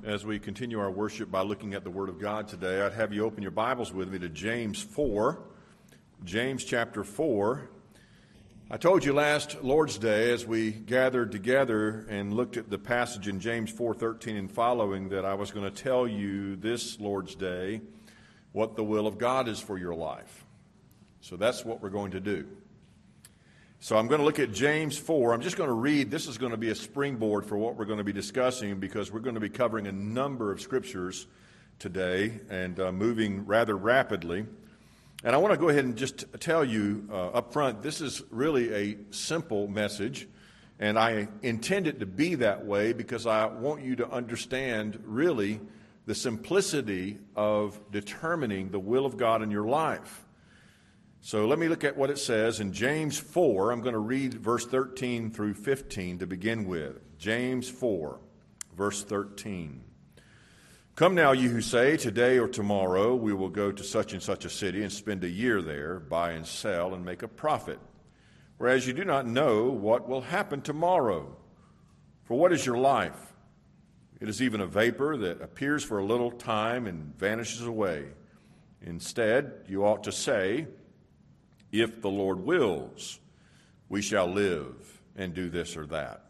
As we continue our worship by looking at the Word of God today, I'd have you open your Bibles with me to James 4. James chapter 4. I told you last Lord's Day as we gathered together and looked at the passage in James 4:13 and following that I was going to tell you this Lord's Day what the will of God is for your life. So that's what we're going to do. So I'm going to look at James 4. I'm just going to read. This is going to be a springboard for what we're going to be discussing because we're going to be covering a number of scriptures today and moving rather rapidly. And I want to go ahead and just tell you up front, this is really a simple message, and I intend it to be that way because I want you to understand really the simplicity of determining the will of God in your life. So let me look at what it says in James 4. I'm going to read verse 13 through 15 to begin with. James 4, verse 13. Come now, you who say, today or tomorrow we will go to such and such a city and spend a year there, buy and sell, and make a profit. Whereas you do not know what will happen tomorrow. For what is your life? It is even a vapor that appears for a little time and vanishes away. Instead, you ought to say, if the Lord wills, we shall live and do this or that.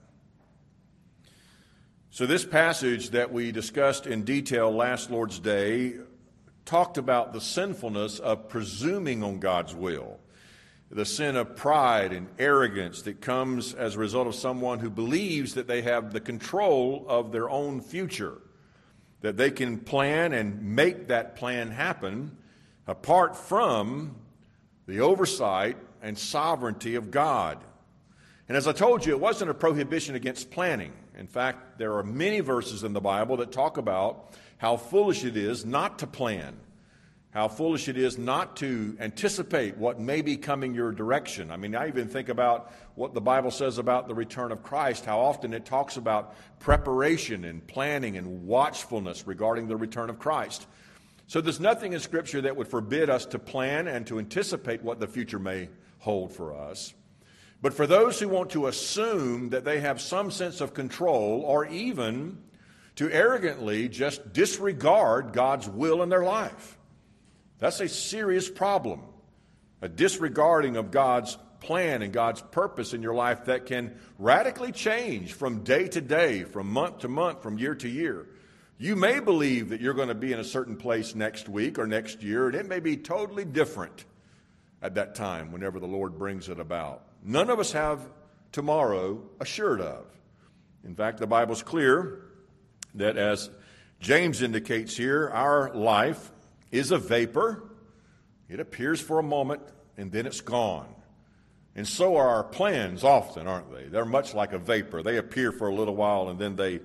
So this passage that we discussed in detail last Lord's Day talked about the sinfulness of presuming on God's will, the sin of pride and arrogance that comes as a result of someone who believes that they have the control of their own future, that they can plan and make that plan happen apart from the oversight and sovereignty of God. And as I told you, it wasn't a prohibition against planning. In fact, there are many verses in the Bible that talk about how foolish it is not to plan, how foolish it is not to anticipate what may be coming your direction. I mean, I even think about what the Bible says about the return of Christ, how often it talks about preparation and planning and watchfulness regarding the return of Christ. So there's nothing in Scripture that would forbid us to plan and to anticipate what the future may hold for us. But for those who want to assume that they have some sense of control or even to arrogantly just disregard God's will in their life, that's a serious problem. A disregarding of God's plan and God's purpose in your life that can radically change from day to day, from month to month, from year to year. You may believe that you're going to be in a certain place next week or next year, and it may be totally different at that time whenever the Lord brings it about. None of us have tomorrow assured of. In fact, the Bible's clear that, as James indicates here, our life is a vapor. It appears for a moment, and then it's gone. And so are our plans often, aren't they? They're much like a vapor. They appear for a little while, and then they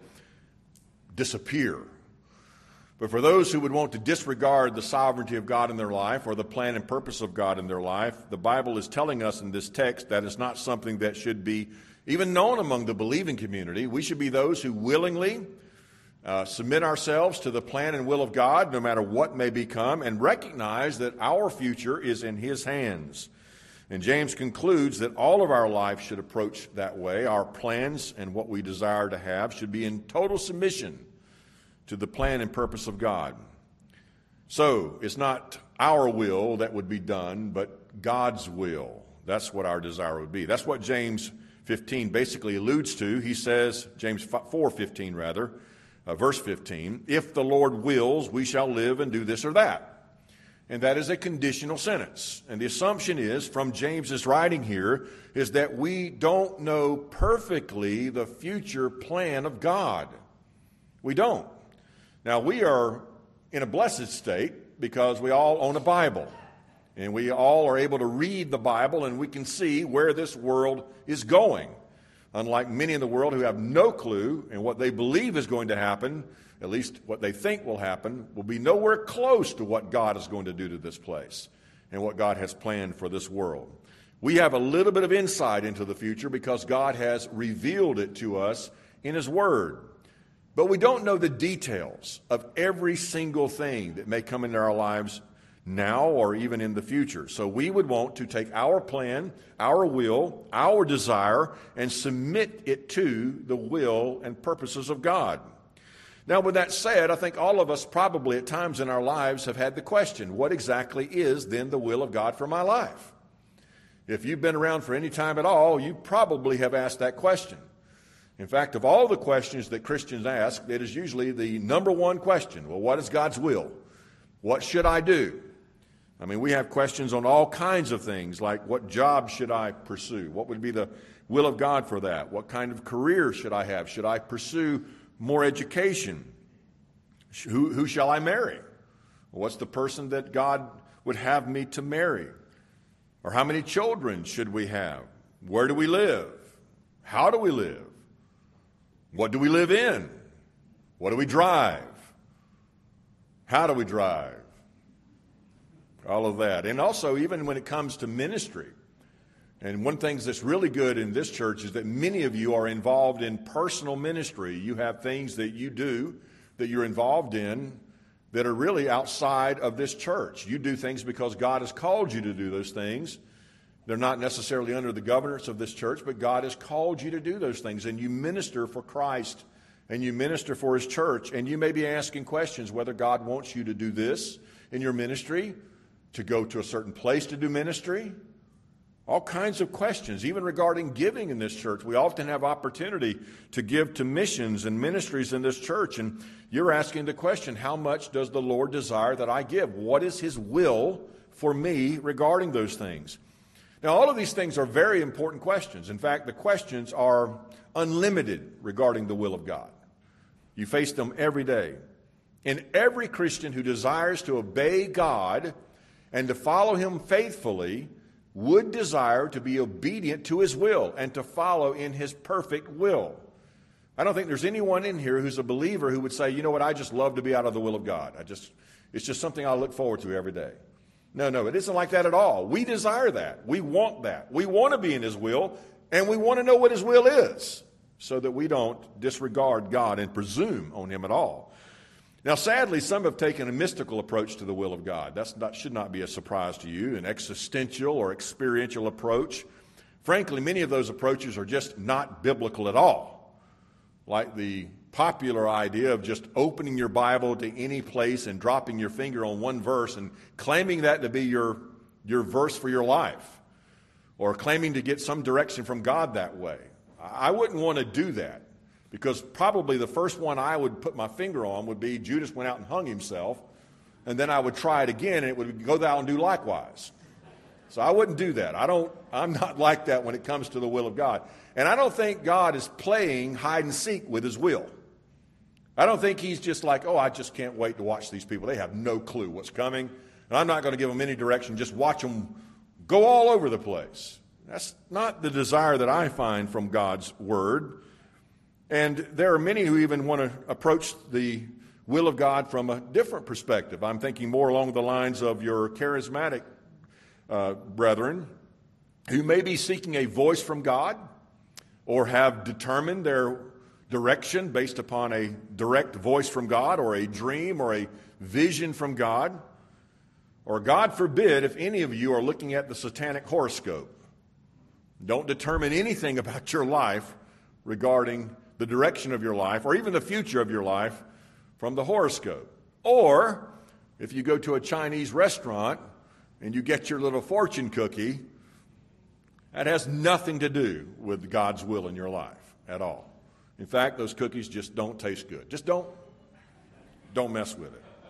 disappear. But for those who would want to disregard the sovereignty of God in their life or the plan and purpose of God in their life, the Bible is telling us in this text that it's not something that should be even known among the believing community. We should be those who willingly submit ourselves to the plan and will of God, no matter what may become, and recognize that our future is in His hands. And James concludes that all of our life should approach that way. Our plans and what we desire to have should be in total submission to the plan and purpose of God. So it's not our will that would be done, but God's will. That's what our desire would be. That's what James 15 basically alludes to. He says, James 4:15 rather, verse 15, if the Lord wills, we shall live and do this or that. And that is a conditional sentence. And the assumption is, from James's writing here, is that we don't know perfectly the future plan of God. We don't. Now, we are in a blessed state because we all own a Bible. And we all are able to read the Bible and we can see where this world is going. Unlike many in the world who have no clue and what they believe is going to happen, at least what they think will happen, will be nowhere close to what God is going to do to this place and what God has planned for this world. We have a little bit of insight into the future because God has revealed it to us in His Word. But we don't know the details of every single thing that may come into our lives now or even in the future. So we would want to take our plan, our will, our desire, and submit it to the will and purposes of God. Now, with that said, I think all of us probably at times in our lives have had the question, what exactly is then the will of God for my life? If you've been around for any time at all, you probably have asked that question. In fact, of all the questions that Christians ask, it is usually the number one question. Well, what is God's will? What should I do? I mean, we have questions on all kinds of things, like what job should I pursue? What would be the will of God for that? What kind of career should I have? Should I pursue more education? Who shall I marry? What's the person that God would have me to marry? Or how many children should we have? Where do we live? How do we live? What do we live in? What do we drive? How do we drive? All of that. And also, even when it comes to ministry, and one thing that's really good in this church is that many of you are involved in personal ministry. You have things that you do that you're involved in that are really outside of this church. You do things because God has called you to do those things. They're not necessarily under the governance of this church, but God has called you to do those things. And you minister for Christ, and you minister for His church. And you may be asking questions whether God wants you to do this in your ministry, to go to a certain place to do ministry. All kinds of questions, even regarding giving in this church. We often have opportunity to give to missions and ministries in this church. And you're asking the question, how much does the Lord desire that I give? What is His will for me regarding those things? Now, all of these things are very important questions. In fact, the questions are unlimited regarding the will of God. You face them every day. And every Christian who desires to obey God and to follow Him faithfully would desire to be obedient to His will and to follow in His perfect will. I don't think there's anyone in here who's a believer who would say, you know what, I just love to be out of the will of God. It's just something I look forward to every day. No, it isn't like that at all. We desire that. We want that. We want to be in His will, and we want to know what His will is so that we don't disregard God and presume on Him at all. Now, sadly, some have taken a mystical approach to the will of God. That should not be a surprise to you, an existential or experiential approach. Frankly, many of those approaches are just not biblical at all. Like the popular idea of just opening your Bible to any place and dropping your finger on one verse and claiming that to be your verse for your life, or claiming to get some direction from God that way. I wouldn't want to do that. Because probably the first one I would put my finger on would be Judas went out and hung himself, and then I would try it again, and it would go out and do likewise. So I wouldn't do that. I'm not like that when it comes to the will of God. And I don't think God is playing hide and seek with His will. I don't think He's just like, I just can't wait to watch these people. They have no clue what's coming, and I'm not going to give them any direction. Just watch them go all over the place. That's not the desire that I find from God's Word. And there are many who even want to approach the will of God from a different perspective. I'm thinking more along the lines of your charismatic brethren who may be seeking a voice from God or have determined their direction based upon a direct voice from God or a dream or a vision from God. Or God forbid if any of you are looking at the satanic horoscope. Don't determine anything about your life regarding the direction of your life, or even the future of your life, from the horoscope. Or, if you go to a Chinese restaurant and you get your little fortune cookie, that has nothing to do with God's will in your life at all. In fact, those cookies just don't taste good. Just don't mess with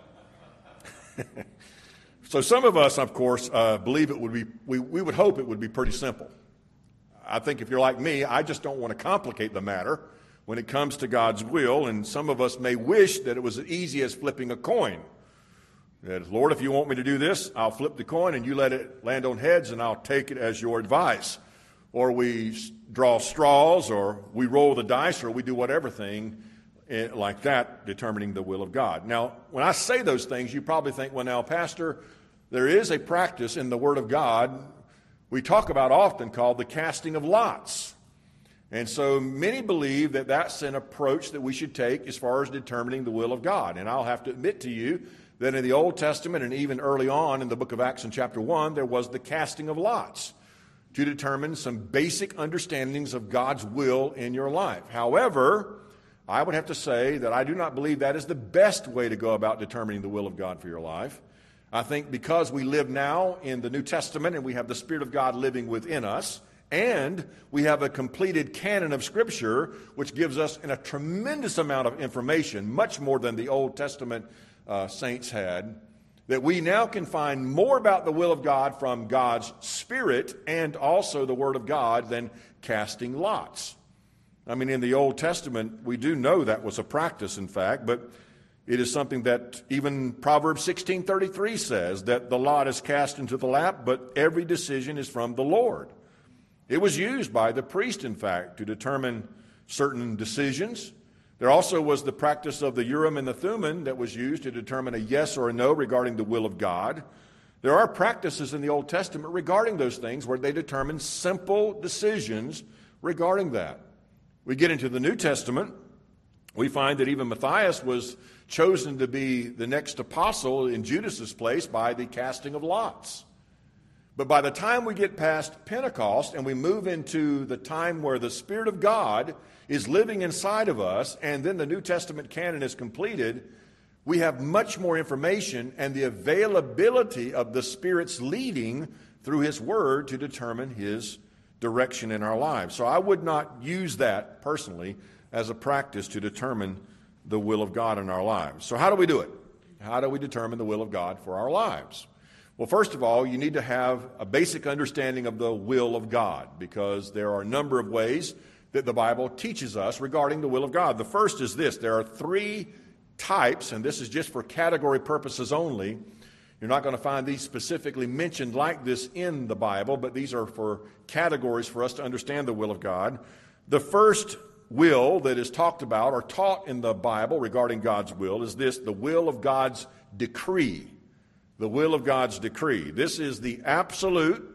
it. So some of us, of course, believe it would be, we would hope it would be pretty simple. I think if you're like me, I just don't want to complicate the matter when it comes to God's will, and some of us may wish that it was as easy as flipping a coin. That, Lord, if you want me to do this, I'll flip the coin and you let it land on heads and I'll take it as your advice. Or we draw straws, or we roll the dice, or we do whatever thing like that, determining the will of God. Now, when I say those things, you probably think, well, now, Pastor, there is a practice in the Word of God we talk about often called the casting of lots. And so many believe that that's an approach that we should take as far as determining the will of God. And I'll have to admit to you that in the Old Testament and even early on in the book of Acts in chapter 1, there was the casting of lots to determine some basic understandings of God's will in your life. However, I would have to say that I do not believe that is the best way to go about determining the will of God for your life. I think because we live now in the New Testament and we have the Spirit of God living within us, and we have a completed canon of Scripture, which gives us a tremendous amount of information, much more than the Old Testament saints had, that we now can find more about the will of God from God's Spirit and also the Word of God than casting lots. I mean, in the Old Testament, we do know that was a practice, in fact, but it is something that even Proverbs 16:33 says, that the lot is cast into the lap, but every decision is from the Lord. It was used by the priest, in fact, to determine certain decisions. There also was the practice of the Urim and the Thummim that was used to determine a yes or a no regarding the will of God. There are practices in the Old Testament regarding those things where they determine simple decisions regarding that. We get into the New Testament, we find that even Matthias was chosen to be the next apostle in Judas's place by the casting of lots. But by the time we get past Pentecost and we move into the time where the Spirit of God is living inside of us, and then the New Testament canon is completed, we have much more information and the availability of the Spirit's leading through His Word to determine His direction in our lives. So I would not use that personally as a practice to determine the will of God in our lives. So how do we do it? How do we determine the will of God for our lives? Well, first of all, you need to have a basic understanding of the will of God, because there are a number of ways that the Bible teaches us regarding the will of God. The first is this: there are three types, and this is just for category purposes only. You're not going to find these specifically mentioned like this in the Bible, but these are for categories for us to understand the will of God. The first will that is talked about or taught in the Bible regarding God's will is this: the will of God's decree. The will of God's decree. This is the absolute,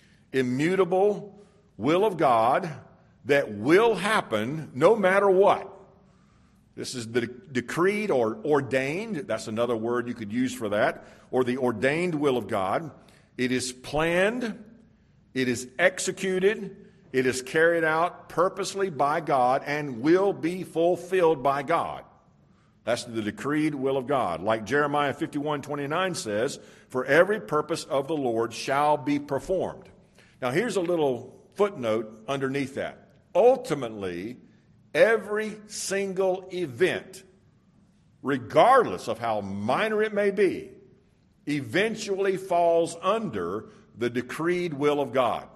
immutable will of God that will happen no matter what. This is the decreed or ordained. That's another word you could use for that. Or the ordained will of God. It is planned. It is executed. It is carried out purposely by God and will be fulfilled by God. That's the decreed will of God. Like Jeremiah 51:29 says, "For every purpose of the Lord shall be performed." Now here's a little footnote underneath that. Ultimately, every single event, regardless of how minor it may be, eventually falls under the decreed will of God.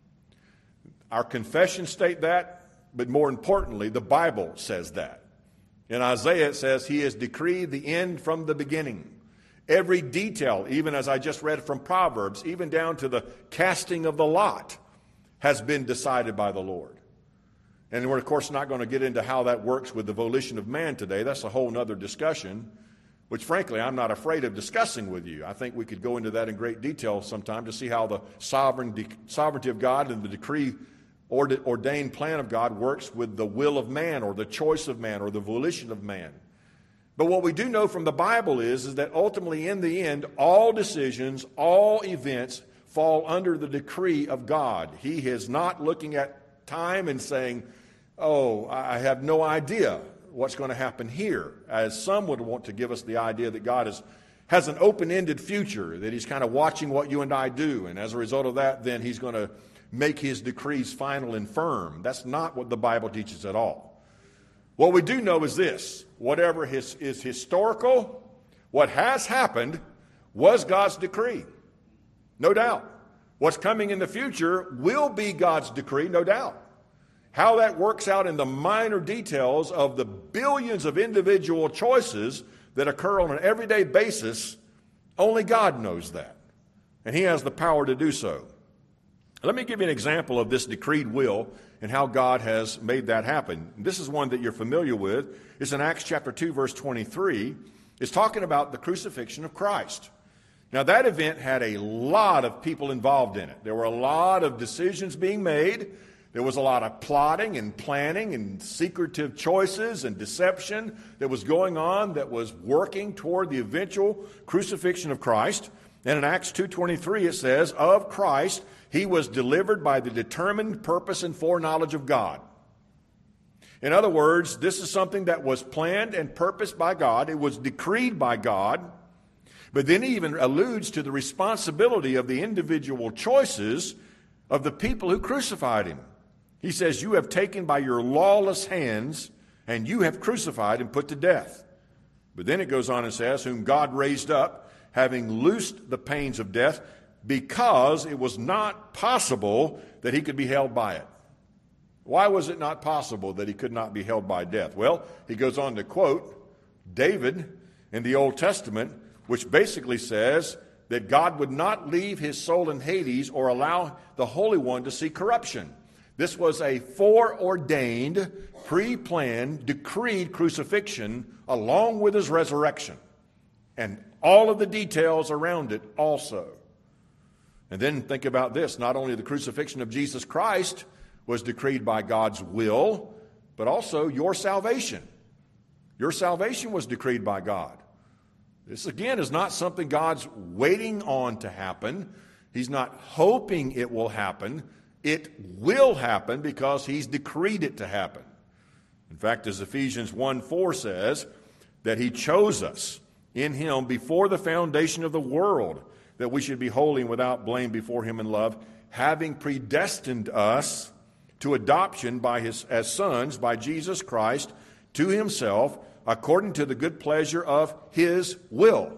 Our confessions state that, but more importantly, the Bible says that. In Isaiah it says, He has decreed the end from the beginning. Every detail, even as I just read from Proverbs, even down to the casting of the lot, has been decided by the Lord. And we're, of course, not going to get into how that works with the volition of man today. That's a whole other discussion, which, frankly, I'm not afraid of discussing with you. I think we could go into that in great detail sometime to see how the sovereignty of God and the decree ordained plan of God works with the will of man or the choice of man or the volition of man. But what we do know from the Bible is that ultimately in the end, all decisions, all events fall under the decree of God. He is not looking at time and saying, oh, I have no idea what's going to happen here, as some would want to give us the idea that God has an open-ended future, that He's kind of watching what you and I do, and as a result of that, then He's going to make His decrees final and firm. That's not what the Bible teaches at all. What we do know is this: whatever is historical, what has happened was God's decree. No doubt. What's coming in the future will be God's decree, no doubt. How that works out in the minor details of the billions of individual choices that occur on an everyday basis, only God knows that. And He has the power to do so. Let me give you an example of this decreed will and how God has made that happen. This is one that you're familiar with. It's in Acts chapter 2, verse 23. It's talking about the crucifixion of Christ. Now, that event had a lot of people involved in it. There were a lot of decisions being made. There was a lot of plotting and planning and secretive choices and deception that was going on that was working toward the eventual crucifixion of Christ. And in Acts 2:23 it says, "Of Christ He was delivered by the determined purpose and foreknowledge of God." In other words, this is something that was planned and purposed by God. It was decreed by God. But then he even alludes to the responsibility of the individual choices of the people who crucified him. He says, you have taken by your lawless hands, and you have crucified and put to death. But then it goes on and says, whom God raised up, having loosed the pains of death, because it was not possible that he could be held by it. Why was it not possible that he could not be held by death? Well, he goes on to quote David in the Old Testament, which basically says that God would not leave his soul in Hades or allow the Holy One to see corruption. This was a foreordained, pre-planned, decreed crucifixion along with his resurrection. And all of the details around it also. And then think about this. Not only the crucifixion of Jesus Christ was decreed by God's will, but also your salvation. Your salvation was decreed by God. This, again, is not something God's waiting on to happen. He's not hoping it will happen. It will happen because he's decreed it to happen. In fact, as Ephesians 1:4 says, that he chose us in him before the foundation of the world, that we should be holy and without blame before him in love, having predestined us to adoption as sons by Jesus Christ to himself, according to the good pleasure of his will.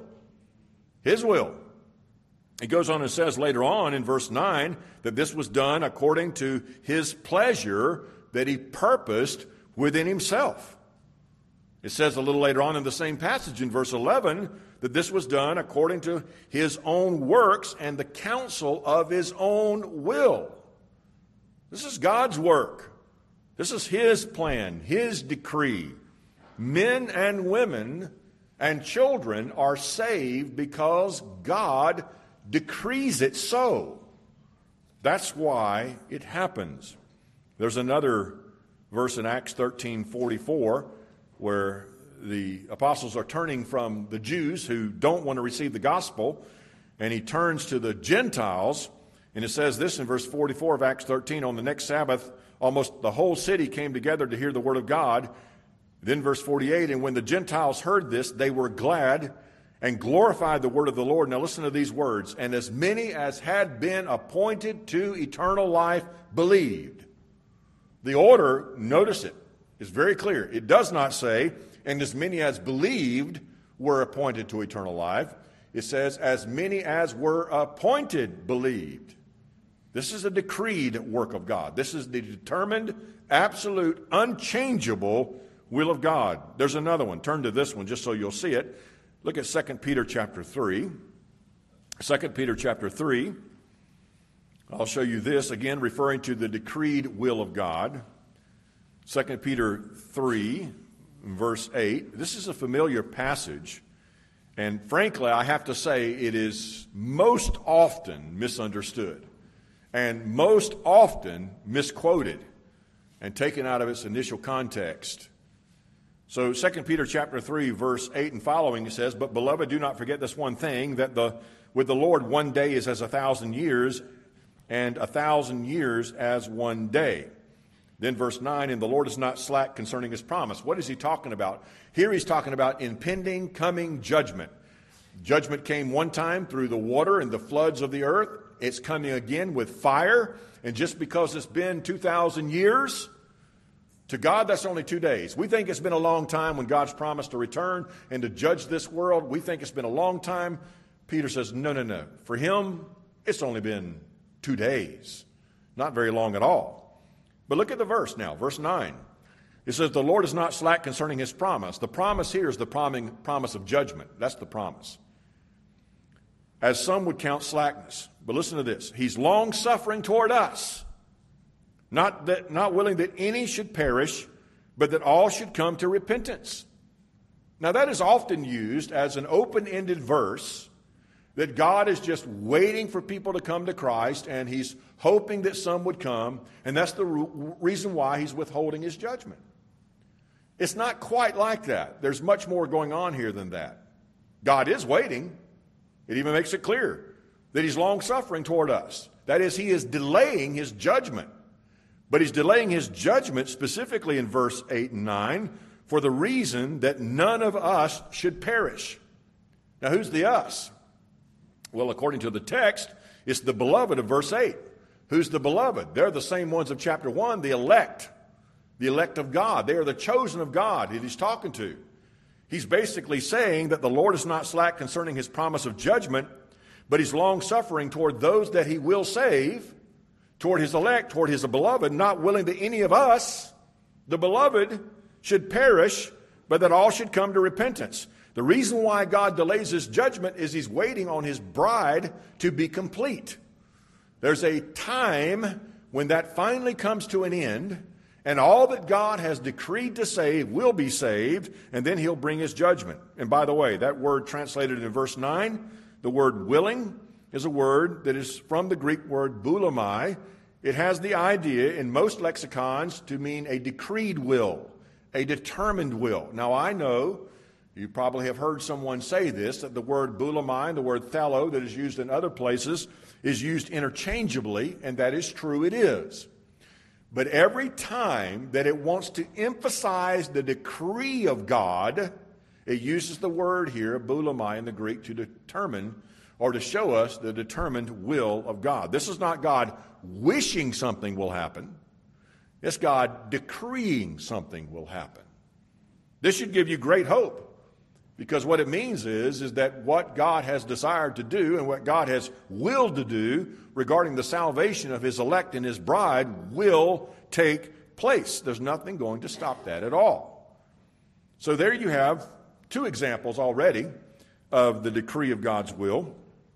His will. He goes on and says later on in verse 9 that this was done according to his pleasure that he purposed within himself. It says a little later on in the same passage in verse 11 that this was done according to his own works and the counsel of his own will. This is God's work. This is his plan, his decree. Men and women and children are saved because God decrees it so. That's why it happens. There's another verse in Acts 13:44 where the apostles are turning from the Jews who don't want to receive the gospel, and he turns to the Gentiles, and it says this in verse 44 of Acts 13, on the next Sabbath, almost the whole city came together to hear the word of God. Then verse 48, and when the Gentiles heard this, they were glad and glorified the word of the Lord. Now listen to these words. And as many as had been appointed to eternal life believed. The order, notice it, is very clear. It does not say, and as many as believed were appointed to eternal life. It says, as many as were appointed believed. This is a decreed work of God. This is the determined, absolute, unchangeable will of God. There's another one. Turn to this one just so you'll see it. Look at 2 Peter chapter 3. 2 Peter chapter 3. I'll show you this, again, referring to the decreed will of God. 2 Peter 3, verse 8. This is a familiar passage. And frankly, I have to say it is most often misunderstood and most often misquoted and taken out of its initial context. So 2 Peter chapter 3, verse 8 and following, it says, but beloved, do not forget this one thing, that with the Lord 1 day is as 1,000 years, and 1,000 years as 1 day. Then verse 9, and the Lord is not slack concerning his promise. What is he talking about? Here he's talking about impending, coming judgment. Judgment came one time through the water and the floods of the earth. It's coming again with fire. And just because it's been 2,000 years, to God, that's only 2 days. We think it's been a long time when God's promised to return and to judge this world. We think it's been a long time. Peter says, no. For him, it's only been 2 days. Not very long at all. But look at the verse now, verse 9. It says, the Lord is not slack concerning his promise. The promise here is the promise of judgment. That's the promise. As some would count slackness. But listen to this. He's long-suffering toward us. Not willing that any should perish, but that all should come to repentance. Now that is often used as an open-ended verse, that God is just waiting for people to come to Christ, and he's hoping that some would come, and that's the reason why he's withholding his judgment. It's not quite like that. There's much more going on here than that. God is waiting. It even makes it clear that he's long-suffering toward us. That is, he is delaying his judgment. But he's delaying his judgment specifically in verse 8 and 9 for the reason that none of us should perish. Now, who's the us? Well, according to the text, it's the beloved of verse 8. Who's the beloved? They're the same ones of chapter 1, the elect of God. They are the chosen of God that he's talking to. He's basically saying that the Lord is not slack concerning his promise of judgment, but he's long-suffering toward those that he will save, toward his elect, toward his beloved, not willing that any of us, the beloved, should perish, but that all should come to repentance. The reason why God delays his judgment is he's waiting on his bride to be complete. There's a time when that finally comes to an end, and all that God has decreed to save will be saved, and then he'll bring his judgment. And by the way, that word translated in verse 9, the word willing, is a word that is from the Greek word boulamai. It has the idea in most lexicons to mean a decreed will, a determined will. Now I know you probably have heard someone say this, that the word boulamai and the word thalo that is used in other places is used interchangeably, and that is true, it is. But every time that it wants to emphasize the decree of God, it uses the word here, boulamai in the Greek, to determine or to show us the determined will of God. This is not God wishing something will happen. It's God decreeing something will happen. This should give you great hope, because what it means is that what God has desired to do and what God has willed to do regarding the salvation of his elect and his bride will take place. There's nothing going to stop that at all. So there you have two examples already of the decree of God's will.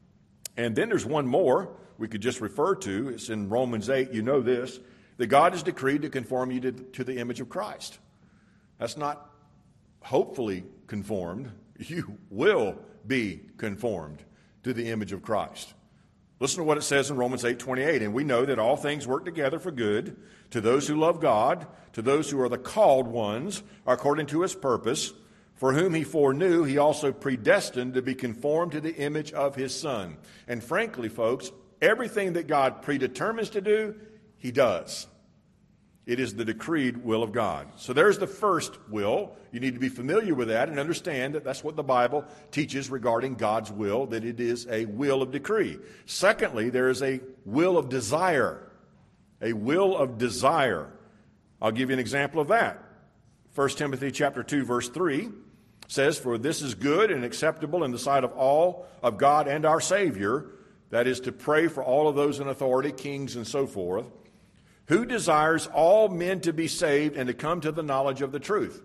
And then there's one more we could just refer to. It's in Romans 8. You know this, that God has decreed to conform you to the image of Christ. That's not hopefully conformed. You will be conformed to the image of Christ. Listen to what it says in Romans 8:28. And we know that all things work together for good to those who love God, to those who are the called ones, according to his purpose, for whom he foreknew, he also predestined to be conformed to the image of his Son. And frankly, folks, everything that God predetermines to do, he does. It is the decreed will of God. So there's the first will. You need to be familiar with that and understand that that's what the Bible teaches regarding God's will, that it is a will of decree. Secondly, there is a will of desire. A will of desire. I'll give you an example of that. 1 Timothy chapter 2, verse 3 says, "For this is good and acceptable in the sight of all of God and our Savior," that is to pray for all of those in authority, kings and so forth, "who desires all men to be saved and to come to the knowledge of the truth."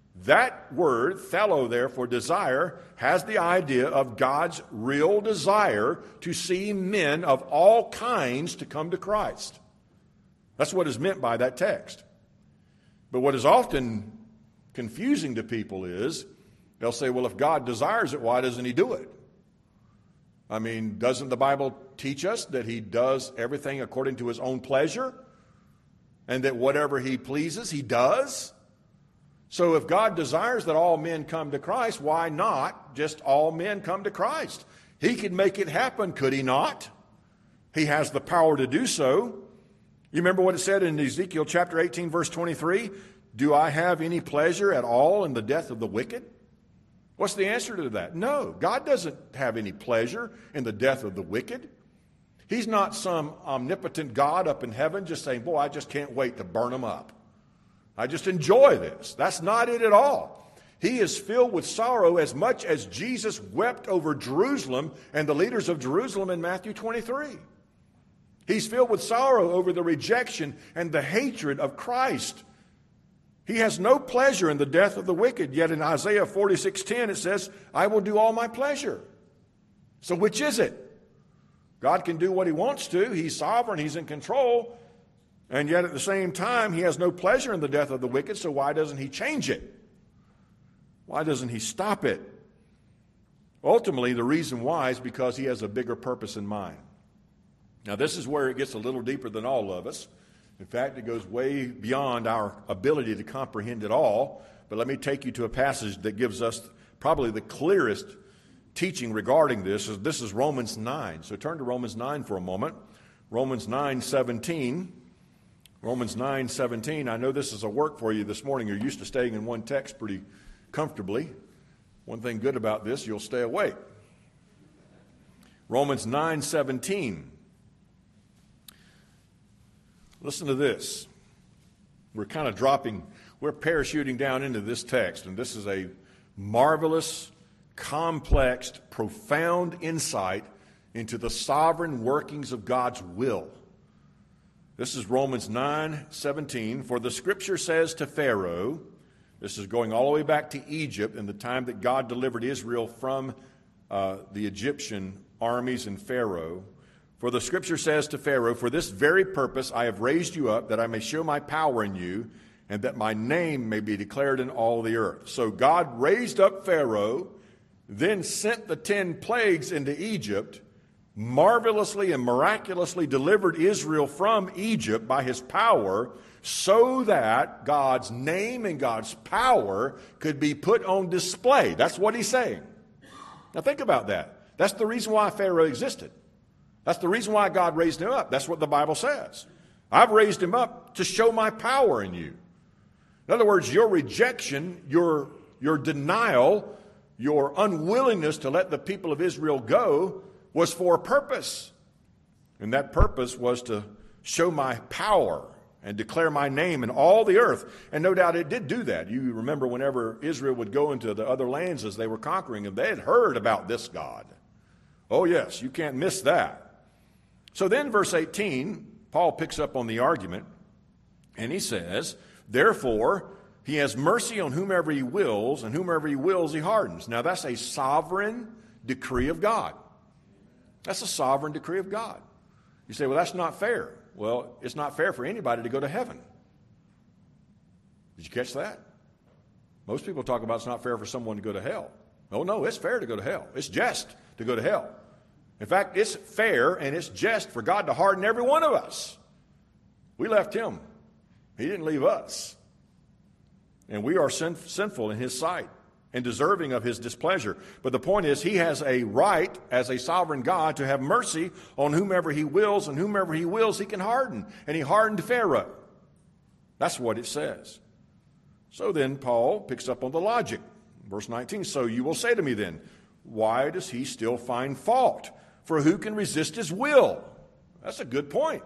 That word, thalo there, for desire, has the idea of God's real desire to see men of all kinds to come to Christ. That's what is meant by that text. But what is often confusing to people is, they'll say, well, if God desires it, why doesn't he do it? I mean, doesn't the Bible teach us that he does everything according to his own pleasure? And that whatever he pleases, he does? So if God desires that all men come to Christ, why not just all men come to Christ? He could make it happen, could he not? He has the power to do so. You remember what it said in Ezekiel chapter 18, verse 23? Do I have any pleasure at all in the death of the wicked? What's the answer to that? No, God doesn't have any pleasure in the death of the wicked. He's not some omnipotent God up in heaven just saying, boy, I just can't wait to burn them up. I just enjoy this. That's not it at all. He is filled with sorrow as much as Jesus wept over Jerusalem and the leaders of Jerusalem in Matthew 23. He's filled with sorrow over the rejection and the hatred of Christ. He has no pleasure in the death of the wicked, yet in Isaiah 46:10 it says, I will do all my pleasure. So which is it? God can do what he wants to. He's sovereign. He's in control. And yet at the same time, he has no pleasure in the death of the wicked, so why doesn't he change it? Why doesn't he stop it? Ultimately, the reason why is because he has a bigger purpose in mind. Now, this is where it gets a little deeper than all of us. In fact, it goes way beyond our ability to comprehend it all. But let me take you to a passage that gives us probably the clearest teaching regarding this. This is Romans 9. So turn to Romans 9 for a moment. Romans 9:17. Romans 9:17. I know this is a work for you this morning. You're used to staying in one text pretty comfortably. One thing good about this, you'll stay awake. Romans 9:17. Listen to this. We're parachuting down into this text, and this is a marvelous, complex, profound insight into the sovereign workings of God's will. This is Romans 9:17. For the scripture says to Pharaoh, this is going all the way back to Egypt in the time that God delivered Israel from the Egyptian armies and Pharaoh. For the scripture says to Pharaoh, for this very purpose I have raised you up, that I may show my power in you, and that my name may be declared in all the earth. So God raised up Pharaoh, then sent the 10 plagues into Egypt, marvelously and miraculously delivered Israel from Egypt by his power, so that God's name and God's power could be put on display. That's what he's saying. Now think about that. That's the reason why Pharaoh existed. That's the reason why God raised him up. That's what the Bible says. I've raised him up to show my power in you. In other words, your rejection, your denial, your unwillingness to let the people of Israel go was for a purpose. And that purpose was to show my power and declare my name in all the earth. And no doubt it did do that. You remember whenever Israel would go into the other lands as they were conquering them, they had heard about this God. Oh yes, you can't miss that. So then verse 18, Paul picks up on the argument, and he says, therefore, he has mercy on whomever he wills, and whomever he wills he hardens. Now that's a sovereign decree of God. That's a sovereign decree of God. You say, well, that's not fair. Well, it's not fair for anybody to go to heaven. Did you catch that? Most people talk about it's not fair for someone to go to hell. Oh, no, it's fair to go to hell. It's just to go to hell. In fact, it's fair and it's just for God to harden every one of us. We left him. He didn't leave us. And we are sinful in his sight and deserving of his displeasure. But the point is, he has a right as a sovereign God to have mercy on whomever he wills, and whomever he wills he can harden. And he hardened Pharaoh. That's what it says. So then Paul picks up on the logic. Verse 19, so you will say to me then, why does he still find fault? For who can resist his will? That's a good point.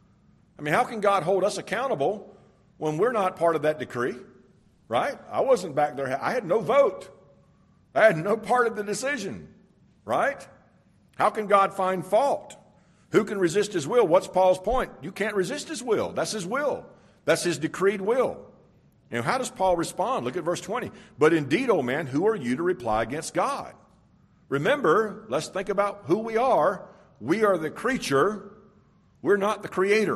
I mean, how can God hold us accountable when we're not part of that decree? Right? I wasn't back there. I had no vote. I had no part of the decision. Right? How can God find fault? Who can resist his will? What's Paul's point? You can't resist his will. That's his will. That's his decreed will. And how does Paul respond? Look at verse 20. But indeed, O man, who are you to reply against God? Remember, let's think about who we are. We are the creature. We're not the creator.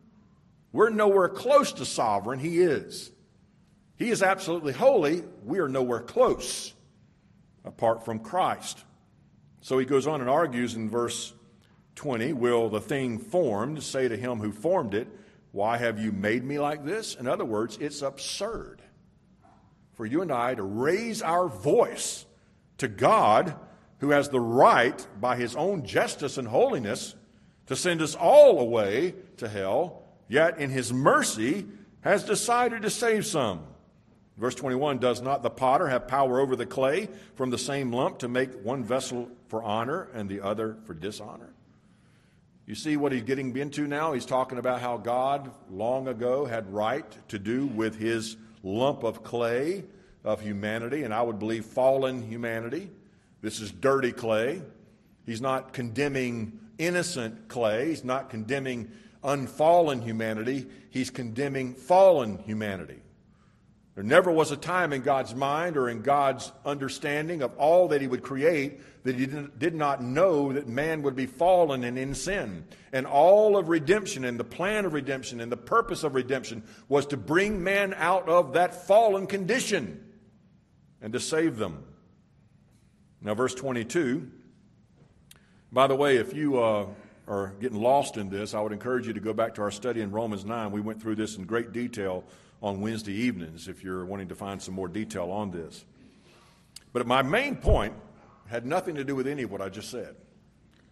We're nowhere close to sovereign. He is. He is absolutely holy. We are nowhere close apart from Christ. So he goes on and argues in verse 20, will the thing formed say to him who formed it, why have you made me like this? In other words, it's absurd for you and I to raise our voice to God, who has the right by his own justice and holiness to send us all away to hell, yet in his mercy has decided to save some. Verse 21, does not the potter have power over the clay from the same lump to make one vessel for honor and the other for dishonor? You see what he's getting into now? He's talking about how God long ago had right to do with his lump of clay of humanity, and I would believe fallen humanity. This is dirty clay. He's not condemning innocent clay. He's not condemning unfallen humanity. He's condemning fallen humanity. There never was a time in God's mind or in God's understanding of all that he would create that he did not know that man would be fallen and in sin. And all of redemption and the plan of redemption and the purpose of redemption was to bring man out of that fallen condition and to save them. Now, verse 22, by the way, if you are getting lost in this, I would encourage you to go back to our study in Romans 9. We went through this in great detail on Wednesday evenings if you're wanting to find some more detail on this. But my main point had nothing to do with any of what I just said.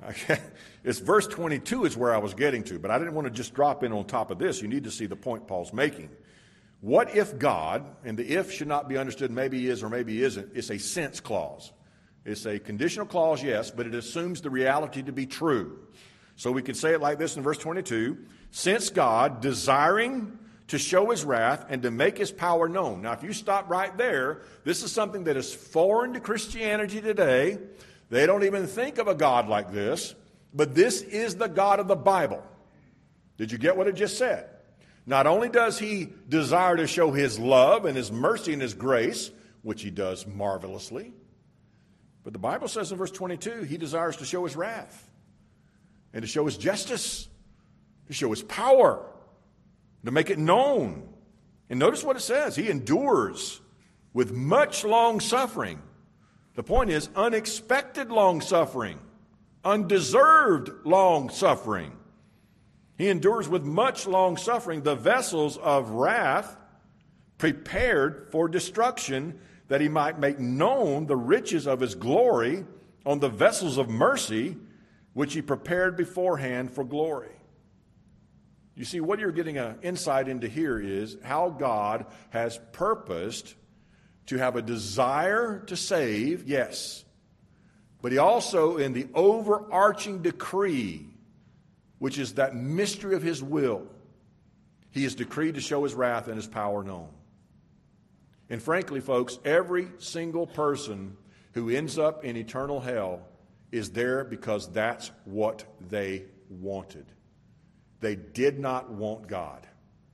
It's verse 22 is where I was getting to, but I didn't want to just drop in on top of this. You need to see the point Paul's making. What if God, and the if should not be understood maybe he is or maybe he isn't, it's a since clause. It's a conditional clause, yes, but it assumes the reality to be true. So we could say it like this in verse 22, since God, desiring to show his wrath and to make his power known. Now, if you stop right there, this is something that is foreign to Christianity today. They don't even think of a God like this, but this is the God of the Bible. Did you get what it just said? Not only does he desire to show his love and his mercy and his grace, which he does marvelously, but the Bible says in verse 22, he desires to show his wrath and to show his justice, to show his power, to make it known. And notice what it says. He endures with much long suffering. The point is unexpected long suffering, undeserved long suffering. He endures with much long suffering the vessels of wrath prepared for destruction, that he might make known the riches of his glory on the vessels of mercy, which he prepared beforehand for glory. You see, what you're getting an insight into here is how God has purposed to have a desire to save, yes, but he also, in the overarching decree, which is that mystery of his will, he has decreed to show his wrath and his power known. And frankly, folks, every single person who ends up in eternal hell is there because that's what they wanted. They did not want God.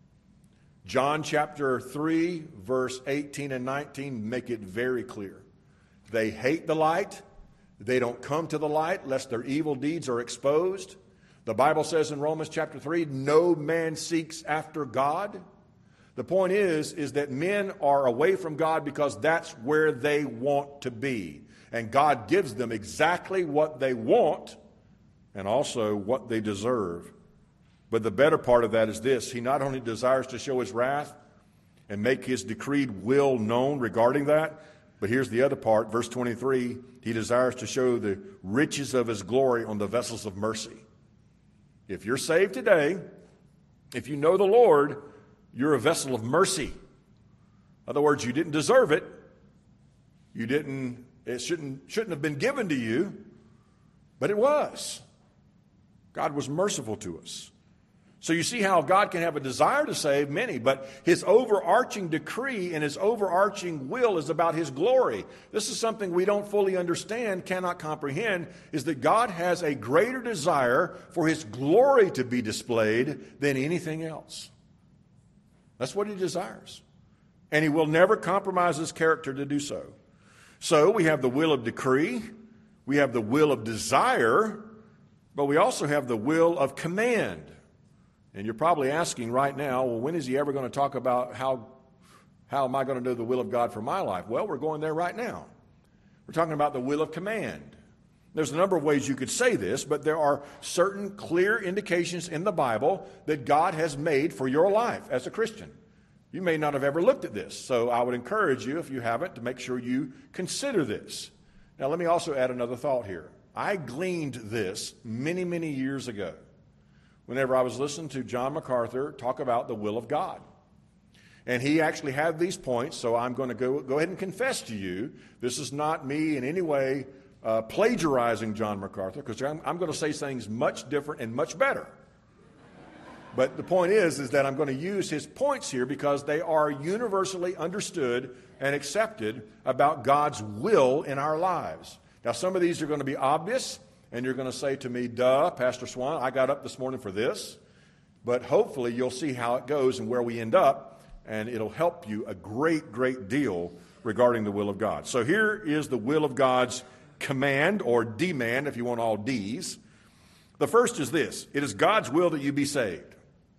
John chapter 3, verse 18 and 19 make it very clear. They hate the light. They don't come to the light lest their evil deeds are exposed. The Bible says in Romans chapter 3, no man seeks after God. The point is that men are away from God because that's where they want to be. And God gives them exactly what they want and also what they deserve. But the better part of that is this. He not only desires to show his wrath and make his decreed will known regarding that, but here's the other part, verse 23, he desires to show the riches of his glory on the vessels of mercy. If you're saved today, if you know the Lord, you're a vessel of mercy. In other words, you didn't deserve it. It shouldn't have been given to you, but it was. God was merciful to us. So you see how God can have a desire to save many, but his overarching decree and his overarching will is about his glory. This is something we don't fully understand, cannot comprehend, is that God has a greater desire for his glory to be displayed than anything else. That's what he desires. And he will never compromise his character to do so. So we have the will of decree, we have the will of desire, but we also have the will of command. And you're probably asking right now, well, when is he ever going to talk about how am I going to do the will of God for my life? Well, we're going there right now. We're talking about the will of command. There's a number of ways you could say this, but there are certain clear indications in the Bible that God has made for your life as a Christian. You may not have ever looked at this, so I would encourage you, if you haven't, to make sure you consider this. Now, let me also add another thought here. I gleaned this many, many years ago whenever I was listening to John MacArthur talk about the will of God. And he actually had these points, so I'm going to go ahead and confess to you, this is not me in any way plagiarizing John MacArthur, because I'm going to say things much different and much better. But the point is that I'm going to use his points here because they are universally understood and accepted about God's will in our lives. Now, some of these are going to be obvious, and you're going to say to me, duh, Pastor Swan, I got up this morning for this. But hopefully you'll see how it goes and where we end up, and it'll help you a great, great deal regarding the will of God. So here is the will of God's command or demand, if you want all D's. The first is this. It is God's will that you be saved.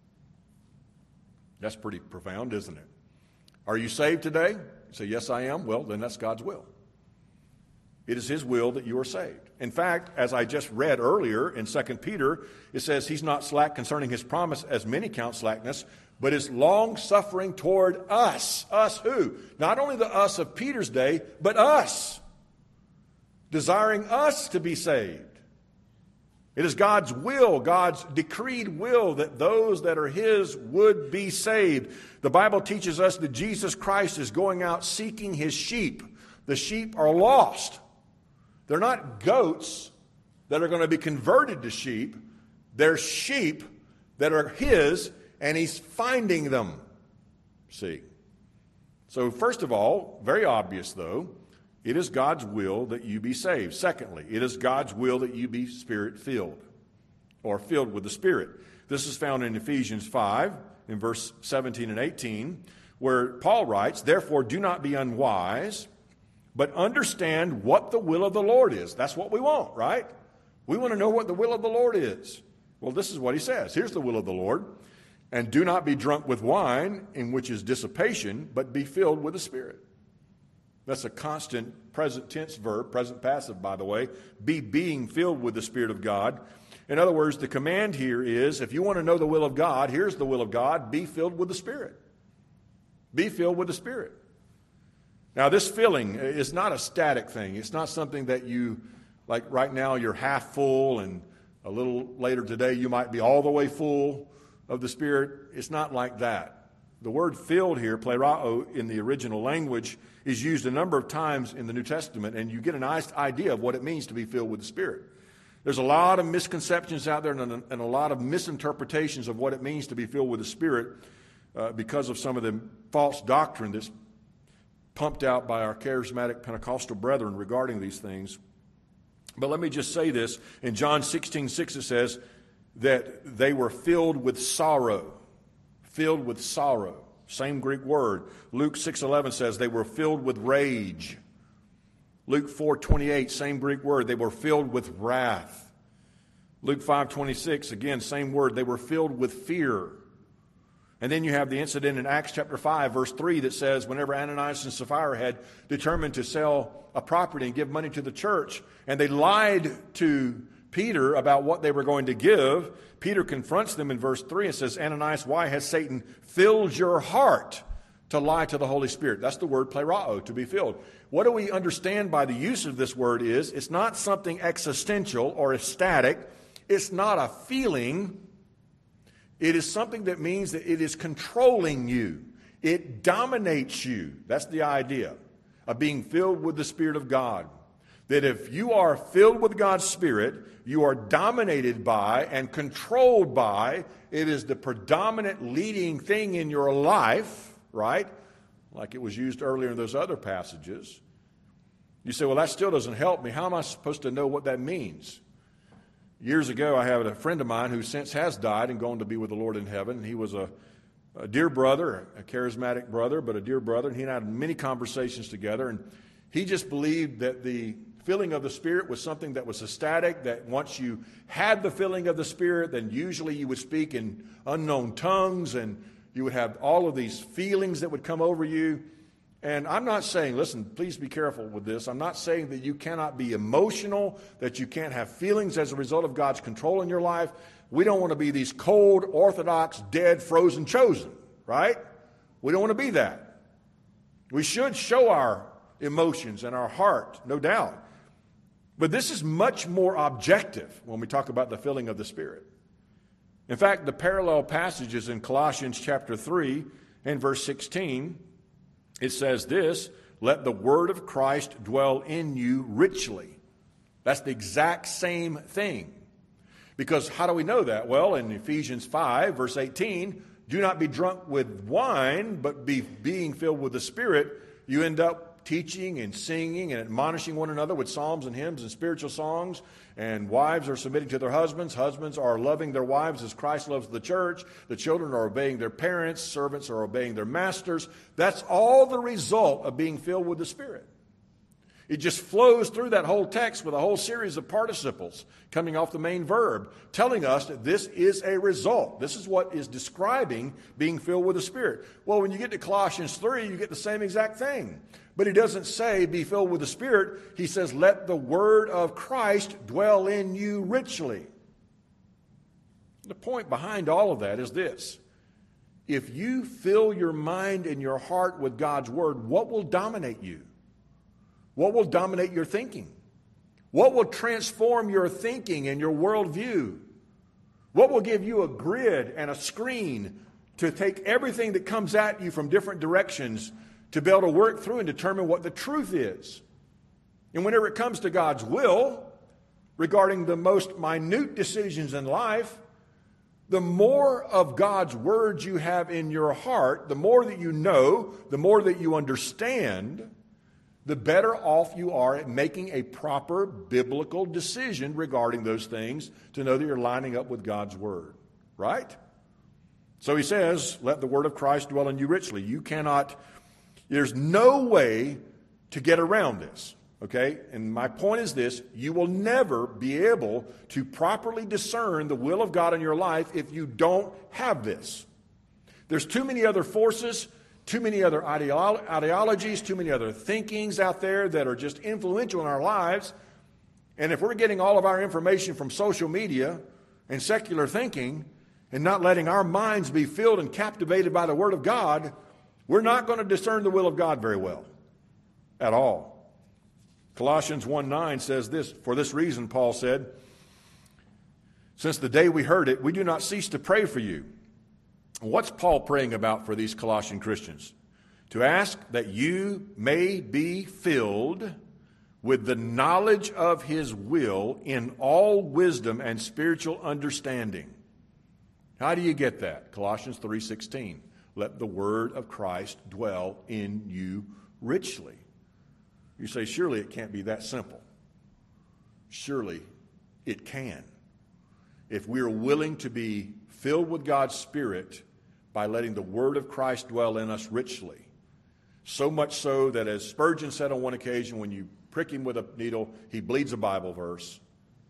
That's pretty profound, isn't it? Are you saved today? You say, yes, I am. Well, then that's God's will. It is his will that you are saved. In fact, as I just read earlier in 2 Peter, it says he's not slack concerning his promise, as many count slackness, but is long-suffering toward us. Us who? Not only the us of Peter's day, but us. Desiring us to be saved. It is God's will, God's decreed will, that those that are His would be saved. The Bible teaches us that Jesus Christ is going out seeking His sheep. The sheep are lost. They're not goats that are going to be converted to sheep. They're sheep that are His, and He's finding them. See? So first of all, very obvious though, it is God's will that you be saved. Secondly, it is God's will that you be Spirit-filled, or filled with the Spirit. This is found in Ephesians 5, in verse 17 and 18, where Paul writes, "Therefore do not be unwise, but understand what the will of the Lord is." That's what we want, right? We want to know what the will of the Lord is. Well, this is what he says. Here's the will of the Lord. "And do not be drunk with wine, in which is dissipation, but be filled with the Spirit." That's a constant present tense verb, present passive, by the way. Being filled with the Spirit of God. In other words, the command here is, if you want to know the will of God, here's the will of God, be filled with the Spirit. Be filled with the Spirit. Now, this filling is not a static thing. It's not something that you, like right now, you're half full, and a little later today you might be all the way full of the Spirit. It's not like that. The word filled here, plerao, in the original language, is used a number of times in the New Testament, and you get a nice idea of what it means to be filled with the Spirit. There's a lot of misconceptions out there and a lot of misinterpretations of what it means to be filled with the Spirit because of some of the false doctrine that's pumped out by our charismatic Pentecostal brethren regarding these things. But let me just say this. In John 16:6 it says that they were filled with sorrow. Filled with sorrow. Same Greek word. Luke 6:11 says they were filled with rage. Luke 4:28, same Greek word. They were filled with wrath. Luke 5:26, again, same word. They were filled with fear. And then you have the incident in Acts chapter 5, verse 3 that says whenever Ananias and Sapphira had determined to sell a property and give money to the church, and they lied to Peter about what they were going to give, Peter confronts them in verse 3 and says, "Ananias, why has Satan filled your heart to lie to the Holy Spirit?" That's the word plerao, to be filled. What do we understand by the use of this word is, it's not something existential or ecstatic. It's not a feeling. It is something that means that it is controlling you. It dominates you. That's the idea of being filled with the Spirit of God. That if you are filled with God's Spirit, you are dominated by and controlled by, it is the predominant leading thing in your life, right? Like it was used earlier in those other passages. You say, well, that still doesn't help me. How am I supposed to know what that means? Years ago, I had a friend of mine who since has died and gone to be with the Lord in heaven. He was a dear brother, a charismatic brother, but a dear brother. And he and I had many conversations together. And he just believed that the filling of the Spirit was something that was ecstatic, that once you had the filling of the Spirit, then usually you would speak in unknown tongues and you would have all of these feelings that would come over you. And I'm not saying, listen, please be careful with this. I'm not saying that you cannot be emotional, that you can't have feelings as a result of God's control in your life. We don't want to be these cold, orthodox, dead, frozen, chosen, right? We don't want to be that. We should show our emotions and our heart, no doubt. But this is much more objective when we talk about the filling of the Spirit. In fact, the parallel passages in Colossians chapter 3 and verse 16, it says this, "Let the word of Christ dwell in you richly." That's the exact same thing. Because how do we know that? Well, in Ephesians 5, verse 18, "Do not be drunk with wine, but being filled with the Spirit," you end up teaching and singing and admonishing one another with psalms and hymns and spiritual songs. And wives are submitting to their husbands. Husbands are loving their wives as Christ loves the church. The children are obeying their parents. Servants are obeying their masters. That's all the result of being filled with the Spirit. It just flows through that whole text with a whole series of participles coming off the main verb, telling us that this is a result. This is what is describing being filled with the Spirit. Well, when you get to Colossians 3, you get the same exact thing. But he doesn't say be filled with the Spirit. He says let the word of Christ dwell in you richly. The point behind all of that is this. If you fill your mind and your heart with God's word, what will dominate you? What will dominate your thinking? What will transform your thinking and your worldview? What will give you a grid and a screen to take everything that comes at you from different directions to be able to work through and determine what the truth is? And whenever it comes to God's will, regarding the most minute decisions in life, the more of God's words you have in your heart, the more that you know, the more that you understand, the better off you are at making a proper biblical decision regarding those things to know that you're lining up with God's word. Right? So he says, let the word of Christ dwell in you richly. There's no way to get around this. Okay? And my point is this: you will never be able to properly discern the will of God in your life if you don't have this. There's too many other forces, too many other ideologies, too many other thinkings out there that are just influential in our lives. And if we're getting all of our information from social media and secular thinking and not letting our minds be filled and captivated by the Word of God, we're not going to discern the will of God very well at all. Colossians 1:9 says this, for this reason, Paul said, since the day we heard it, we do not cease to pray for you. What's Paul praying about for these Colossian Christians? To ask that you may be filled with the knowledge of his will in all wisdom and spiritual understanding. How do you get that? Colossians 3:16. Let the word of Christ dwell in you richly. You say, surely it can't be that simple. Surely it can. If we are willing to be filled with God's Spirit by letting the word of Christ dwell in us richly. So much so that, as Spurgeon said on one occasion, when you prick him with a needle, he bleeds a Bible verse.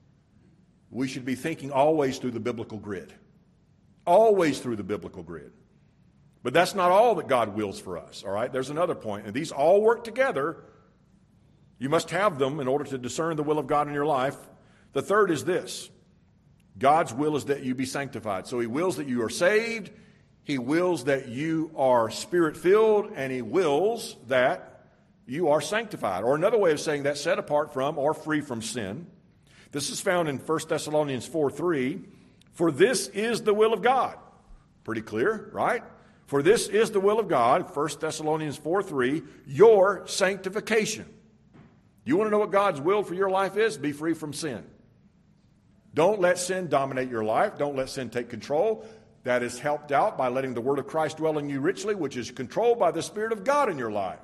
We should be thinking always through the biblical grid. Always through the biblical grid. But that's not all that God wills for us, all right? There's another point, and these all work together. You must have them in order to discern the will of God in your life. The third is this: God's will is that you be sanctified. So he wills that you are saved, he wills that you are Spirit-filled, and he wills that you are sanctified. Or another way of saying that, set apart from or free from sin. This is found in 1 Thessalonians 4:3. For this is the will of God. Pretty clear, right? For this is the will of God, 1 Thessalonians 4:3, your sanctification. You want to know what God's will for your life is? Be free from sin. Don't let sin dominate your life. Don't let sin take control. That is helped out by letting the word of Christ dwell in you richly, which is controlled by the Spirit of God in your life.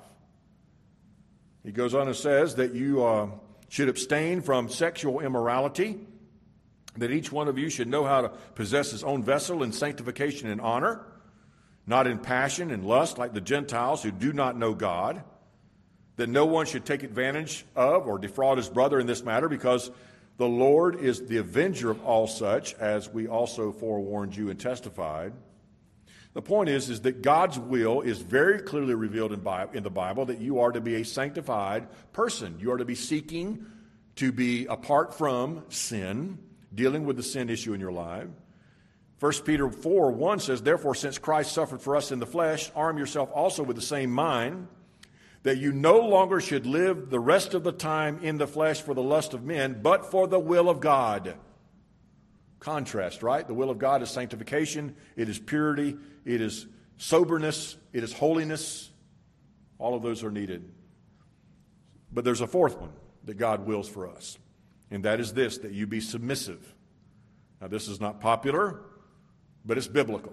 He goes on and says that you should abstain from sexual immorality, that each one of you should know how to possess his own vessel in sanctification and honor, not in passion and lust like the Gentiles who do not know God, that no one should take advantage of or defraud his brother in this matter, because the Lord is the avenger of all such, as we also forewarned you and testified. The point is that God's will is very clearly revealed in the Bible, that you are to be a sanctified person. You are to be seeking to be apart from sin, dealing with the sin issue in your life. 1 Peter 4:1 says, therefore, since Christ suffered for us in the flesh, arm yourself also with the same mind, that you no longer should live the rest of the time in the flesh for the lust of men, but for the will of God. Contrast, right? The will of God is sanctification, it is purity, it is soberness, it is holiness. All of those are needed. But there's a fourth one that God wills for us, and that is this, that you be submissive. Now, this is not popular, but it's biblical.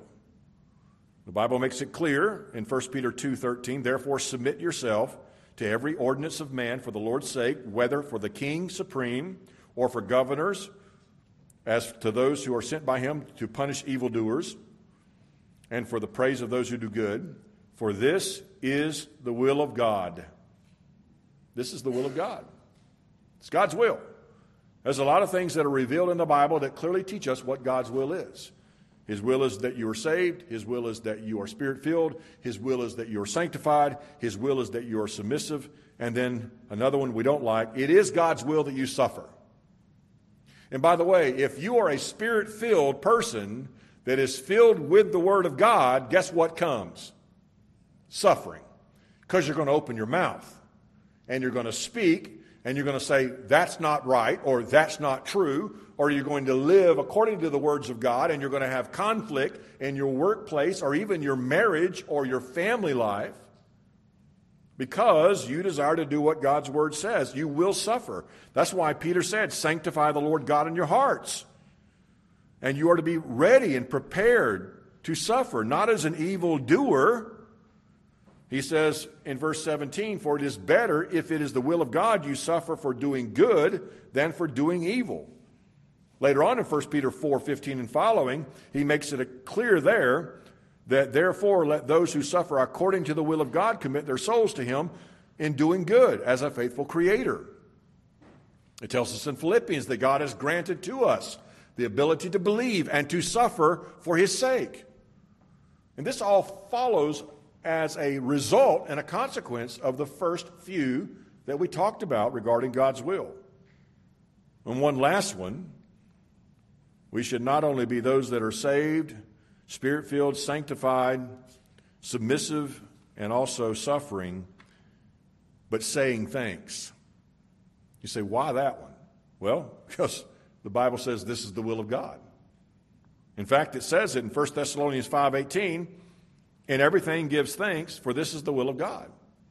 The Bible makes it clear in 1 Peter 2:13, therefore submit yourself to every ordinance of man for the Lord's sake, whether for the king supreme or for governors, as to those who are sent by him to punish evildoers, and for the praise of those who do good. For this is the will of God. This is the will of God. It's God's will. There's a lot of things that are revealed in the Bible that clearly teach us what God's will is. His will is that you are saved. His will is that you are Spirit-filled. His will is that you are sanctified. His will is that you are submissive. And then another one we don't like, it is God's will that you suffer. And by the way, if you are a Spirit-filled person that is filled with the Word of God, guess what comes? Suffering. Because you're going to open your mouth. and you're going to speak, and you're going to say, that's not right, or that's not true, or you're going to live according to the words of God, and you're going to have conflict in your workplace, or even your marriage, or your family life, because you desire to do what God's word says, you will suffer. That's why Peter said, sanctify the Lord God in your hearts. And you are to be ready and prepared to suffer, not as an evildoer. He says in verse 17, for it is better, if it is the will of God, you suffer for doing good than for doing evil. Later on in 1 Peter 4:15 and following, he makes it clear there that therefore let those who suffer according to the will of God commit their souls to him in doing good as a faithful creator. It tells us in Philippians that God has granted to us the ability to believe and to suffer for his sake. And this all follows as a result and a consequence of the first few that we talked about regarding God's will. And one last one, we should not only be those that are saved, Spirit-filled, sanctified, submissive, and also suffering, but saying thanks. You say, why that one? Well, because the Bible says this is the will of God. In fact, it says it in 1 Thessalonians 5:18, in everything gives thanks, for this is the will of God.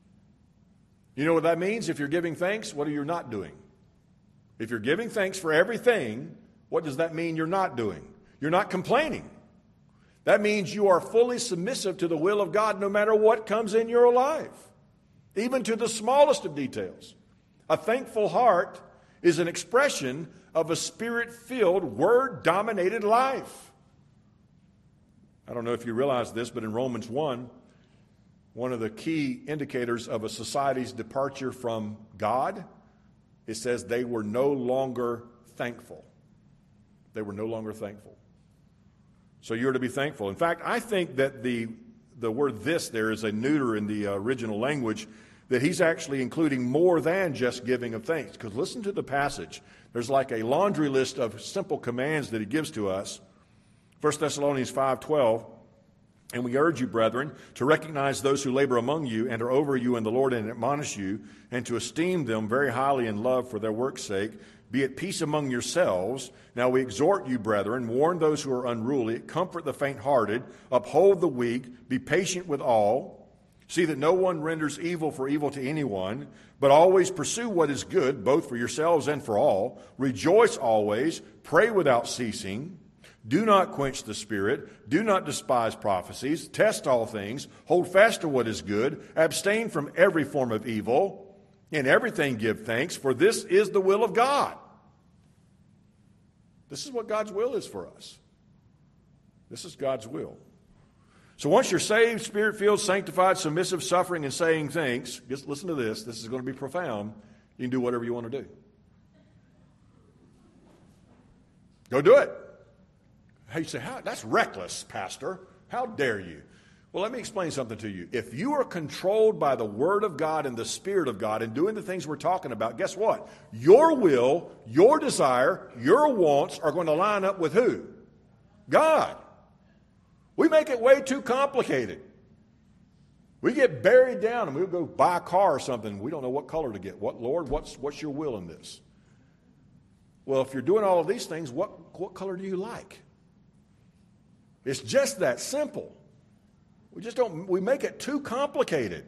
You know what that means? If you're giving thanks, what are you not doing? If you're giving thanks for everything, what does that mean you're not doing? You're not complaining. That means you are fully submissive to the will of God no matter what comes in your life, even to the smallest of details. A thankful heart is an expression of a Spirit-filled, Word-dominated life. I don't know if you realize this, but in Romans 1, one of the key indicators of a society's departure from God, it says they were no longer thankful. They were no longer thankful. So you're to be thankful. In fact, I think that the word this there is a neuter in the original language, that he's actually including more than just giving of thanks. Because listen to the passage. There's like a laundry list of simple commands that he gives to us. 1 Thessalonians 5:12, and we urge you, brethren, to recognize those who labor among you and are over you in the Lord and admonish you, and to esteem them very highly in love for their work's sake. Be at peace among yourselves. Now we exhort you, brethren, warn those who are unruly, comfort the faint-hearted, uphold the weak, be patient with all. See that no one renders evil for evil to anyone, but always pursue what is good, both for yourselves and for all. Rejoice always, pray without ceasing. Do not quench the spirit, do not despise prophecies, test all things, hold fast to what is good, abstain from every form of evil. In everything give thanks, for this is the will of God. This is what God's will is for us. This is God's will. So once you're saved, Spirit-filled, sanctified, submissive, suffering, and saying thanks, just listen to this. This is going to be profound. You can do whatever you want to do. Go do it. Hey, you say, that's reckless, Pastor. How dare you? Well, let me explain something to you. If you are controlled by the Word of God and the Spirit of God and doing the things we're talking about, guess what? Your will, your desire, your wants are going to line up with who? God. We make it way too complicated. We get buried down and we'll go buy a car or something. We don't know what color to get. What, Lord, what's your will in this? Well, if you're doing all of these things, what color do you like? It's just that simple. We make it too complicated.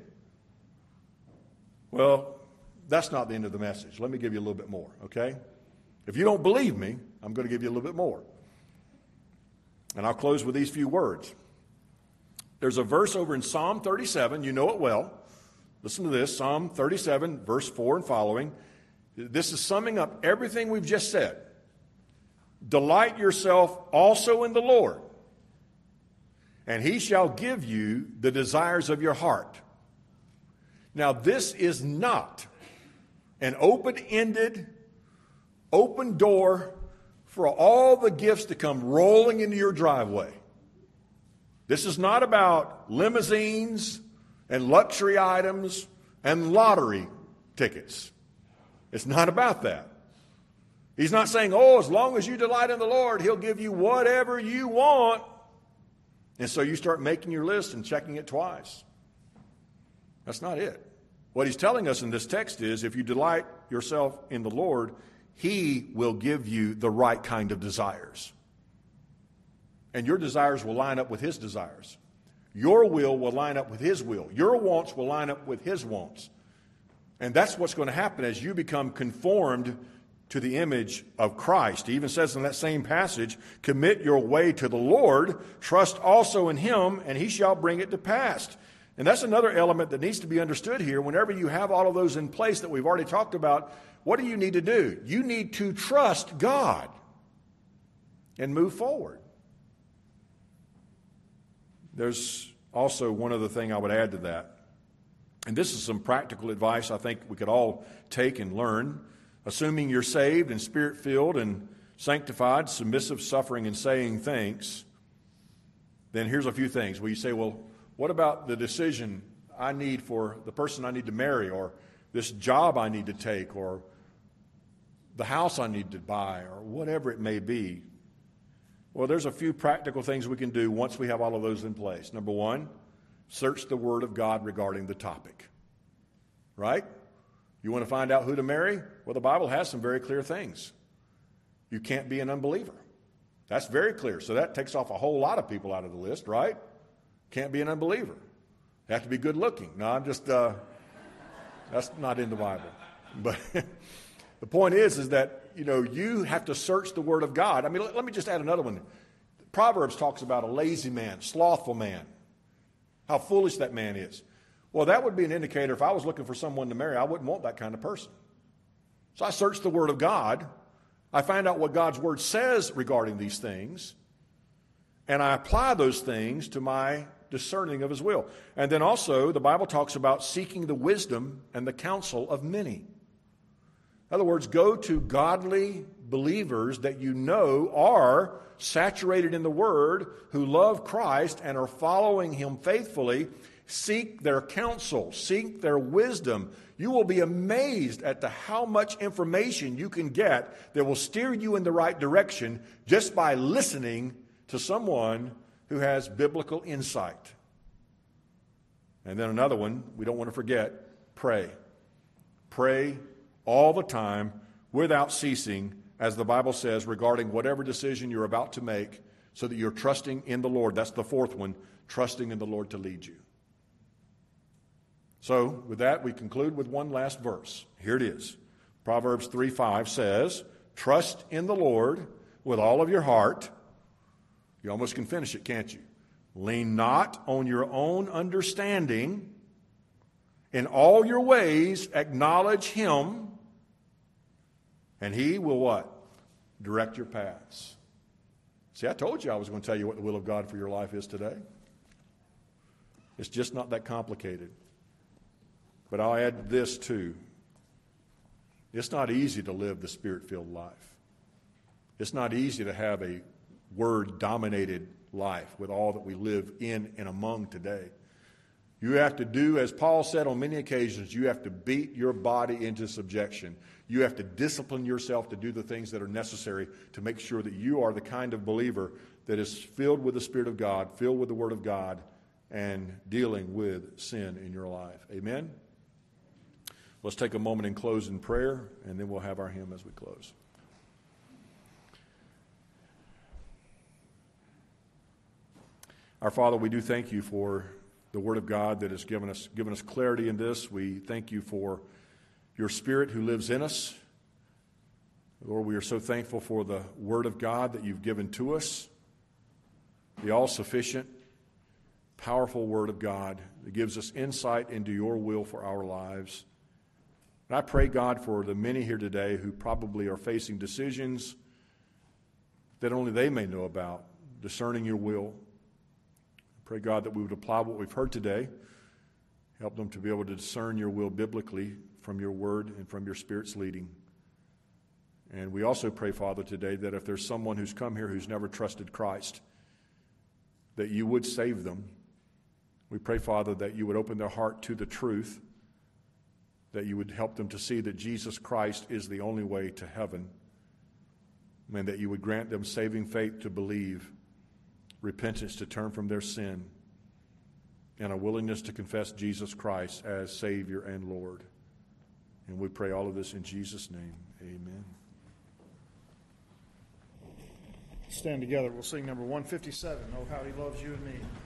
Well, that's not the end of the message. Let me give you a little bit more, okay? If you don't believe me, I'm going to give you a little bit more. And I'll close with these few words. There's a verse over in Psalm 37. You know it well. Listen to this, Psalm 37, verse 4 and following. This is summing up everything we've just said. Delight yourself also in the Lord, and he shall give you the desires of your heart. Now, this is not an open-ended, open door for all the gifts to come rolling into your driveway. This is not about limousines and luxury items and lottery tickets. It's not about that. He's not saying, as long as you delight in the Lord, he'll give you whatever you want. And so you start making your list and checking it twice. That's not it. What he's telling us in this text is if you delight yourself in the Lord, he will give you the right kind of desires. And your desires will line up with his desires. Your will line up with his will. Your wants will line up with his wants. And that's what's going to happen as you become conformed to the image of Christ. He even says in that same passage, commit your way to the Lord, trust also in him, and he shall bring it to pass. And that's another element that needs to be understood here. Whenever you have all of those in place that we've already talked about, what do you need to do? You need to trust God and move forward. There's also one other thing I would add to that. And this is some practical advice I think we could all take and learn. Assuming you're saved and spirit-filled and sanctified, submissive, suffering, and saying thanks, then here's a few things. Well, you say, well, what about the decision I need for the person I need to marry, or this job I need to take, or the house I need to buy, or whatever it may be? Well, there's a few practical things we can do once we have all of those in place. Number one, search the Word of God regarding the topic. Right? You want to find out who to marry? Well, the Bible has some very clear things. You can't be an unbeliever. That's very clear. So that takes off a whole lot of people out of the list, right? Can't be an unbeliever. They have to be good looking. No, I'm just, that's not in the Bible. But the point is that, you have to search the Word of God. I mean, let me just add another one. Proverbs talks about a lazy man, slothful man, how foolish that man is. Well, that would be an indicator. If I was looking for someone to marry, I wouldn't want that kind of person. So I search the Word of God. I find out what God's Word says regarding these things, and I apply those things to my discerning of His will. And then also, the Bible talks about seeking the wisdom and the counsel of many. In other words, go to godly believers that you know are saturated in the Word, who love Christ and are following Him faithfully. Seek their counsel, seek their wisdom. You will be amazed at how much information you can get that will steer you in the right direction just by listening to someone who has biblical insight. And then another one we don't want to forget, pray. Pray all the time without ceasing, as the Bible says, regarding whatever decision you're about to make, so that you're trusting in the Lord. That's the fourth one, trusting in the Lord to lead you. So, with that, we conclude with one last verse. Here it is. Proverbs 3:5 says, trust in the Lord with all of your heart. You almost can finish it, can't you? Lean not on your own understanding. In all your ways, acknowledge Him, and He will what? Direct your paths. See, I told you I was going to tell you what the will of God for your life is today. It's just not that complicated. But I'll add this too. It's not easy to live the Spirit-filled life. It's not easy to have a Word-dominated life with all that we live in and among today. You have to do, as Paul said on many occasions, you have to beat your body into subjection. You have to discipline yourself to do the things that are necessary to make sure that you are the kind of believer that is filled with the Spirit of God, filled with the Word of God, and dealing with sin in your life. Amen? Let's take a moment and close in prayer, and then we'll have our hymn as we close. Our Father, we do thank you for the Word of God that has given us clarity in this. We thank you for your Spirit who lives in us. Lord, we are so thankful for the Word of God that you've given to us, the all-sufficient, powerful Word of God that gives us insight into your will for our lives. And I pray, God, for the many here today who probably are facing decisions that only they may know about, discerning your will. Pray, God, that we would apply what we've heard today, help them to be able to discern your will biblically from your word and from your Spirit's leading. And we also pray, Father, today that if there's someone who's come here who's never trusted Christ, that you would save them. We pray, Father, that you would open their heart to the truth, that you would help them to see that Jesus Christ is the only way to heaven, and that you would grant them saving faith to believe, repentance to turn from their sin, and a willingness to confess Jesus Christ as Savior and Lord. And we pray all of this in Jesus' name. Amen. Stand together. We'll sing number 157, Oh, How He Loves You and Me.